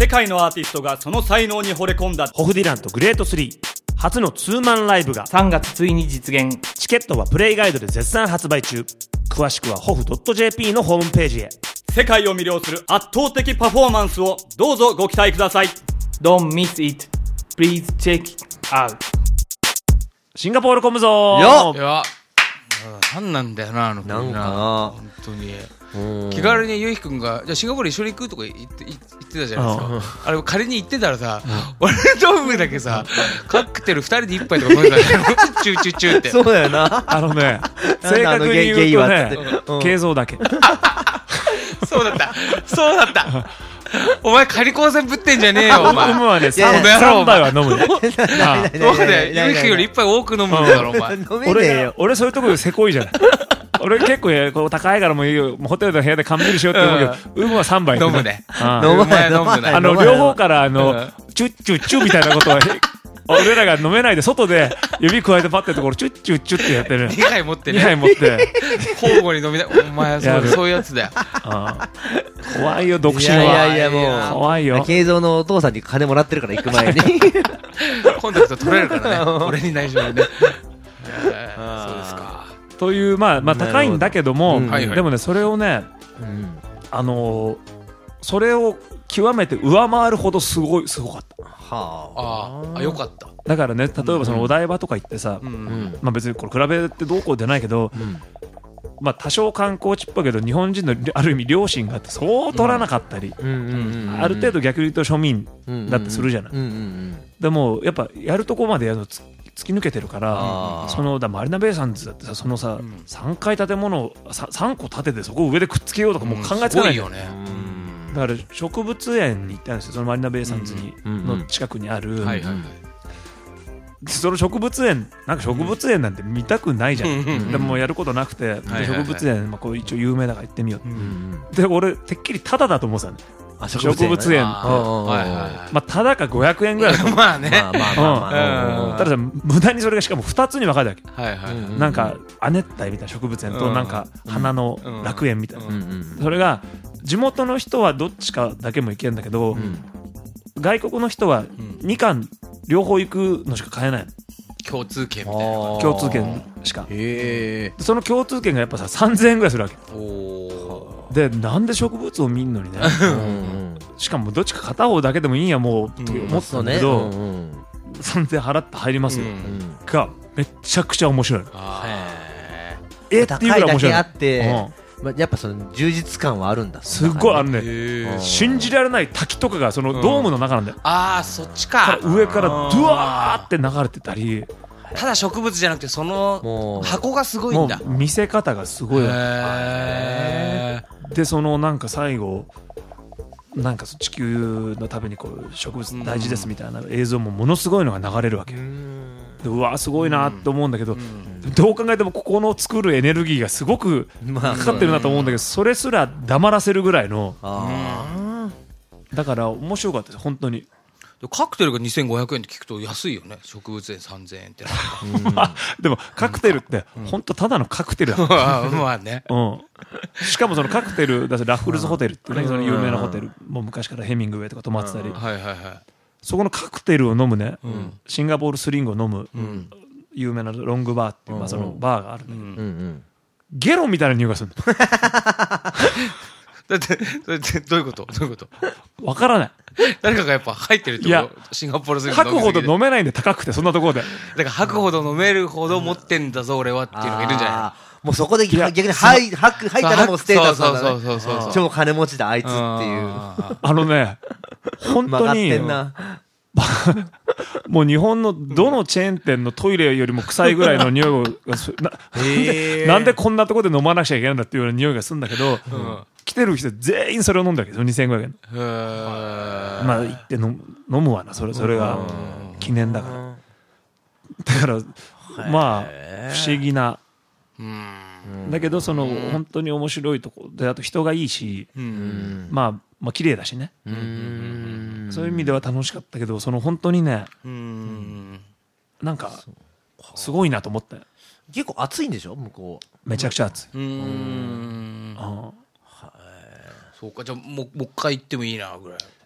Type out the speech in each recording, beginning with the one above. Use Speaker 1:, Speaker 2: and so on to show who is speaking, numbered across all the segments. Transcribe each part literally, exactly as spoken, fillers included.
Speaker 1: 世界のアーティストがその才能に惚れ込んだ
Speaker 2: ホフディランとグレートスリー初のツーマンライブが
Speaker 1: さんがつついに実現。
Speaker 2: チケットはプレイガイドで絶賛発売中。詳しくは ホフドットジェーピー のホームページへ。
Speaker 1: 世界を魅了する圧倒的パフォーマンスをどうぞご期待ください。 Don't miss it. Please check it out.
Speaker 2: シンガポールコムぞ
Speaker 3: よ
Speaker 4: いや、なんなんだよな、あの子
Speaker 3: なんかな
Speaker 4: 本当に。気軽にゆうひくんが、じゃあシンガポール一緒に行くとか言って言ってたじゃないですか。あれ仮に行ってたらさ、俺とムだけさ、カクテルふたりで一杯とか飲んでたよ。チューチューチューって。
Speaker 3: そうだよな。
Speaker 2: あのね
Speaker 3: なん
Speaker 2: 正
Speaker 3: であの
Speaker 2: 確に
Speaker 3: ゲイは
Speaker 2: 言うとね
Speaker 3: っつってうん
Speaker 2: 軽装だけ
Speaker 4: そうだった。そうだった。お前仮光線ぶってんじゃねえよ、お
Speaker 2: う
Speaker 4: 前。
Speaker 2: むはね
Speaker 4: いやいや
Speaker 2: さんばいは飲むねあ
Speaker 4: そうだよ。ゆうひくんより一杯多く飲むんだろ、お前。
Speaker 3: 飲めねえ
Speaker 2: 俺
Speaker 3: よ。
Speaker 2: 俺そういうところでせこいじゃない俺結構ねこう高いからもういいよもうホテルの部屋で缶ビールしようって思うけどうむはさんばい
Speaker 4: 飲むね。
Speaker 2: あ
Speaker 3: 飲ま
Speaker 4: お前
Speaker 3: ない
Speaker 4: 飲むね。
Speaker 2: あの
Speaker 3: 飲まない
Speaker 2: 両方からあの
Speaker 4: うん
Speaker 2: チュッチュッチュみたいなことを俺らが飲めないで外で指加えてパッてところチュッチュッチュってやってる
Speaker 4: にはい持って
Speaker 2: にはい
Speaker 4: ね。
Speaker 2: 持って
Speaker 4: 交互に飲みな。お前はそう
Speaker 2: やる
Speaker 4: そういうやつだよ。
Speaker 2: あー怖いよ独身
Speaker 3: いやいや
Speaker 2: はい
Speaker 3: やもう
Speaker 2: 怖いよ
Speaker 3: 慶三のお父さんに金もらってるから行く前に
Speaker 4: コンタクト取れるからね。俺に内緒にね。えーそうですか。
Speaker 2: というまあまあ
Speaker 3: なるほど
Speaker 2: 高いんだけども
Speaker 3: うん
Speaker 4: はいはい
Speaker 2: でもねそれをね
Speaker 3: うん
Speaker 2: あのーそれを極めて上回るほどすごいすごかった
Speaker 3: は
Speaker 4: あーあ、よかった。
Speaker 2: だからね例えばそのお台場とか行ってさ
Speaker 4: うんう。
Speaker 3: うんん
Speaker 2: まあ別にこれ比べてどうこうじゃないけど
Speaker 3: うん
Speaker 2: まあ多少観光地っぽいけど日本人のある意味良心があってそう取らなかったり
Speaker 3: うんうんうん
Speaker 2: ある程度逆に言うと庶民だってするじゃない
Speaker 3: うんうんうん
Speaker 2: でもやっぱやるとこまでやるのつ突き抜けてるから
Speaker 3: あー
Speaker 2: そのだマリナベイサンズだってさそのさ
Speaker 4: ん
Speaker 2: さんかい建物をささんこ建ててそこを上でくっつけようとかもう考えつかないじゃん
Speaker 4: すごいよね。
Speaker 2: だから植物園に行ったんですよそのマリナベイサンズに
Speaker 3: うん
Speaker 2: の近くにある
Speaker 4: はいはいはい。
Speaker 2: その植物園なんか植物園なんて見たくないじゃん、
Speaker 4: うん
Speaker 2: でももうやることなくて、
Speaker 4: はいはい
Speaker 2: で植物園、まあ、こう一応有名だから行ってみよう、
Speaker 3: うんうん
Speaker 2: で俺てっきりタダだと思ってたの
Speaker 3: あ
Speaker 2: 植物園
Speaker 4: あー
Speaker 3: うん
Speaker 4: はいはいはい。
Speaker 2: まあただかごひゃくえんぐらいだと思う
Speaker 4: まあね。
Speaker 3: まあまあまあまあ
Speaker 4: うん
Speaker 2: たださ無駄にそれがしかもふたつに分かれたわけ、
Speaker 4: はいはいはい。
Speaker 3: うん
Speaker 2: なんか亜熱帯みたいな植物園と
Speaker 4: うん
Speaker 2: なんか花の楽園みたいな、
Speaker 3: うんうん
Speaker 2: それが地元の人はどっちかだけも行けるんだけど、
Speaker 3: うん
Speaker 2: 外国の人は
Speaker 4: ん
Speaker 2: にかん両方行くのしか買えないの
Speaker 4: 共通券みたいな。
Speaker 2: 共通券しか
Speaker 3: へえ
Speaker 2: でその共通券がやっぱささんぜんえんぐらいするわけ
Speaker 4: おお。
Speaker 2: でなんで植物を見んのにね
Speaker 3: うん
Speaker 2: しかもどっちか片方だけでもいいんやもうって思ってたんだけど、
Speaker 3: うんうん
Speaker 2: さんぜんえん払って入りますよ、
Speaker 4: うん
Speaker 2: がめちゃくちゃ面白いの
Speaker 4: あ
Speaker 2: えっていうぐらい面白いの
Speaker 3: 高いだけあって
Speaker 2: うん
Speaker 3: まあやっぱその充実感はあるんだ
Speaker 2: すっごいある
Speaker 4: ー
Speaker 2: ね
Speaker 4: へー
Speaker 2: 信じられない滝とかがそのドームの中なんだよ、
Speaker 4: あー、そっち
Speaker 2: か
Speaker 4: から
Speaker 2: 上からドワーって流れてたり
Speaker 4: ただ植物じゃなくてその
Speaker 3: もう
Speaker 4: 箱がすごい
Speaker 2: も
Speaker 4: んだ。
Speaker 2: う見せ方がすごいわ
Speaker 4: へ
Speaker 2: でそのなんか最後なんかその地球のためにこう植物大事ですみたいな映像もものすごいのが流れるわけよでうわすごいなって思うんだけど、どう考えてもここの作るエネルギーがすごく
Speaker 3: まあ
Speaker 2: かかってるなと思うんだけどそれすら黙らせるぐらいの
Speaker 3: あ
Speaker 2: だから面白かったです本当に
Speaker 4: ーカクテルがにせんごひゃくえんって聞くと安いよね。植物園さんぜんえんってなんか。
Speaker 2: でもカクテルって本当ただのカクテルだ
Speaker 4: あーまあね。
Speaker 2: うん、しかもそのカクテルだってラッフルズホテルっていうねその有名なホテルもう昔からヘミングウェイとか泊まってたり
Speaker 4: はいはいはい。
Speaker 2: そこのカクテルを飲むねシンガポールスリングを飲む
Speaker 4: うん。
Speaker 2: 有名なロングバーっていうまあそのバーがあるんだけど
Speaker 3: ーうんうん
Speaker 2: ゲロみたいな匂いがするの
Speaker 4: だって、だってどういうことどういうこと
Speaker 2: わからない
Speaker 4: 誰かがやっぱ入ってるって
Speaker 2: いや
Speaker 4: ことシンガポールスリン
Speaker 2: 吐くほど
Speaker 4: 飲みすぎて
Speaker 2: 飲めないんで高くてそんなところで
Speaker 4: だから吐くほど飲めるほど持ってんだぞ俺はっていうのがいるんじゃない
Speaker 3: あーもうそこで
Speaker 2: いや
Speaker 3: 逆に吐い吐く吐いたらもうステータスなんだ
Speaker 4: そう
Speaker 3: ね
Speaker 4: そうそうそうそう。
Speaker 3: 超金持ちだあいつっていう
Speaker 4: あ
Speaker 2: あのね本
Speaker 3: 曲がっ
Speaker 2: 当に
Speaker 3: てんな
Speaker 2: もう日本のどのチェーン店のトイレよりも臭いぐらいの匂いがすな
Speaker 3: へー
Speaker 2: なんでこんなところで飲まなくちゃいけないんだっていうような匂いがするんだけど、
Speaker 4: ーうん
Speaker 2: 来てる人全員それを飲んだわけどにせんごひゃくえん
Speaker 4: へー
Speaker 2: まあ行って飲む飲むわなそれそれが記念だからだからまあ不思議な
Speaker 4: うん
Speaker 2: だけどその本当に面白いとこであと人がいいし
Speaker 4: うん
Speaker 2: まあまあ綺麗だしね
Speaker 3: うん
Speaker 2: そういう意味では楽しかったけどその本当にね
Speaker 4: うん
Speaker 2: なんかすごいなと思ったよ
Speaker 3: 結構暑いんでしょ向こ
Speaker 2: めちゃくちゃ暑い
Speaker 4: うん
Speaker 2: あ
Speaker 4: そうかじゃあもうもう一回行ってもいいなぐらい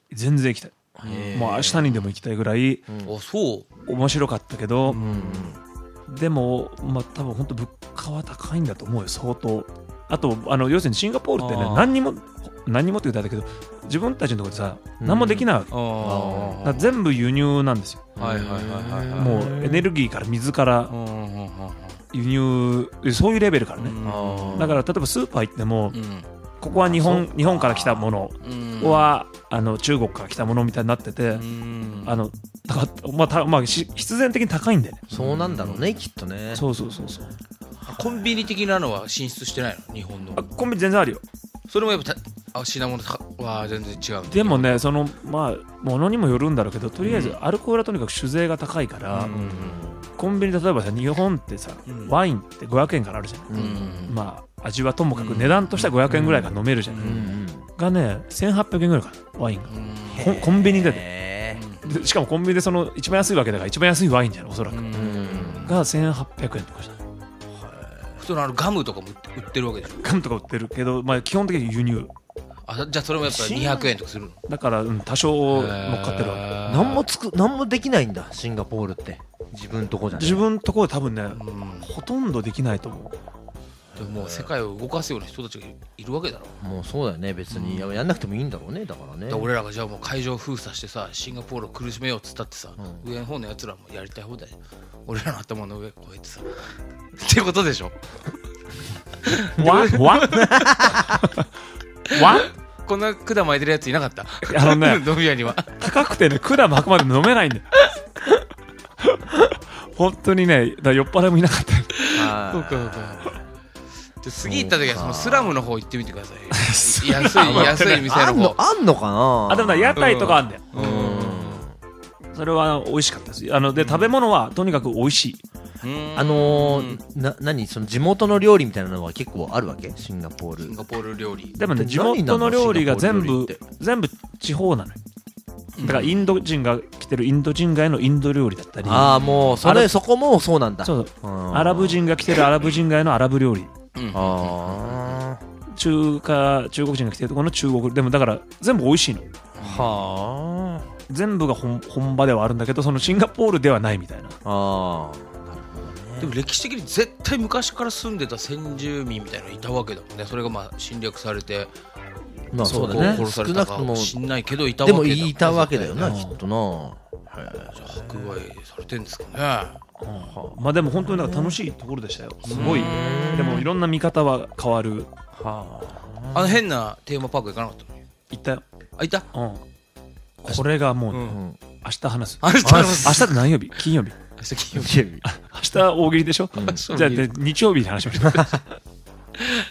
Speaker 2: 全然行きたい。もう明日にでも行きたいぐらい
Speaker 4: あ、そう
Speaker 2: 面白かったけど、
Speaker 3: うん
Speaker 2: でもまあ多分本当物価は高いんだと思うよ相当。あとあの要するにシンガポールってね
Speaker 4: あー
Speaker 2: 何にも何にもって言ったんだけど自分たちのところでさ何もできないわけ、
Speaker 4: あー
Speaker 2: だから全部輸入なんですよ。
Speaker 4: はいはいはいはいはい。
Speaker 2: もうエネルギーから水から
Speaker 4: うんうんうん
Speaker 2: 輸入そういうレベルからね、
Speaker 4: うん
Speaker 2: だから例えばスーパー行っても
Speaker 4: うん
Speaker 2: ここは日本日本から来たもの
Speaker 4: うん
Speaker 2: はあの中国から来たものみたいになってて、
Speaker 4: うん
Speaker 2: あのだからまあたまあし必然的に高いんだよね。
Speaker 3: そうなんだろうねきっとね。
Speaker 2: そうそうそうそう。
Speaker 4: コンビニ的なのは進出してないの日本の
Speaker 2: あコンビニ全然あるよ。
Speaker 4: それもやっぱたあ品物は全然違うの
Speaker 2: でもねそのまあものにもよるんだろうけどとりあえずアルコールはとにかく酒税が高いから、
Speaker 4: うん
Speaker 2: コンビニ例えばさ日本ってさ、
Speaker 4: うん
Speaker 2: ワインってごひゃくえんからあるじゃん、
Speaker 4: うん
Speaker 2: まあ味はともかく値段としてはごひゃくえんぐらいから飲めるじゃん、
Speaker 3: うんうん
Speaker 2: がねせんはっぴゃくえんぐらいかなワインが、
Speaker 4: うん
Speaker 2: コンコンビニで
Speaker 3: へ
Speaker 2: でしかもコンビニでその一番安いわけだから一番安いワインじゃんおそらく、
Speaker 3: ーうん
Speaker 2: がせんはっぴゃくえんとかした
Speaker 4: 普通のあのガムとかも売って売ってるわけでしょ
Speaker 2: ガムとか売ってるけど、まあ、基本的に輸入
Speaker 4: あじゃあそれもやっぱにひゃくえんとかするの
Speaker 2: だから、うん、多少乗っかってるわけ
Speaker 4: へー
Speaker 3: 何もつく何もできないんだシンガポールって自分とこじゃね。
Speaker 2: 自分のところで多分ね、
Speaker 4: うん
Speaker 2: ほとんどできないと思う。
Speaker 4: でももう世界を動かすような人たちがいるわけだろ
Speaker 3: もうそうだよね別にやんなくてもいいんだろうねだからね。
Speaker 4: だから俺らがじゃあもう海上封鎖してさシンガポールを苦しめようっつったってさ、
Speaker 3: う
Speaker 4: 上の方のやつらもやりたい放題俺らの頭の上越えてさってことでしょ
Speaker 2: わわわ
Speaker 4: こんな管巻いてるやついなかった
Speaker 2: あのね
Speaker 4: 飲み屋には
Speaker 2: 高くてね管巻くまで飲めないんだよ本当にねだから酔っ払いもいなかったよ
Speaker 3: はい
Speaker 4: そうかそうかで次行った時は
Speaker 3: そうか
Speaker 4: そのスラムの方行ってみてください安い安い店
Speaker 3: あんの
Speaker 4: の方
Speaker 3: あんのかな。
Speaker 2: あでもね屋台とかあんだよ、
Speaker 3: うん
Speaker 2: それは美味しかったですあので食べ物はとにかく美味しい
Speaker 3: あのー、な何その地元の料理みたいなのは結構あるわけシンガポール。
Speaker 4: シンガポール料理
Speaker 2: でもね
Speaker 3: で
Speaker 2: 地元の料理が全部
Speaker 3: 何なのシンガポール料理って
Speaker 2: 全部地方なのよだからインド人が来てるインド人街のインド料理だったり
Speaker 3: ああもうそ
Speaker 2: あれ
Speaker 3: れそこもそうなんだ。
Speaker 2: そう
Speaker 3: うん
Speaker 2: アラブ人が来てるアラブ人街のアラブ料理
Speaker 4: うん
Speaker 3: あ
Speaker 2: 中華中国人が来てるところの中国でもだから全部美味しいの
Speaker 3: あは
Speaker 2: 全部が本本場ではあるんだけどそのシンガポールではないみたいな
Speaker 3: ああ
Speaker 4: でも歴史的に絶対昔から住んでた先住民みたいなのいたわけだもんねそれがまあ侵略されて
Speaker 3: まあそうだ
Speaker 4: こう
Speaker 3: ね
Speaker 4: 殺されたか
Speaker 3: 少なくとも
Speaker 4: もしんないけどいたわけだ
Speaker 3: でもいたわけだよな
Speaker 2: 絶対
Speaker 3: きっとな。
Speaker 4: 迫害されてんですかね
Speaker 2: まあでも本当になんか楽しいところでしたよすごいでもいろんな見方は変わる
Speaker 3: は
Speaker 4: あの変なテーマパーク行かなかったの
Speaker 2: 言ったよ、
Speaker 4: あいた
Speaker 2: うん、これがもう、ね
Speaker 4: うん
Speaker 3: うん
Speaker 2: 明日話す
Speaker 4: あれ
Speaker 2: 明日って何曜日金曜日
Speaker 4: 明日金曜日
Speaker 2: 明日大喜利でしょ、じゃあで日曜日に話しましょう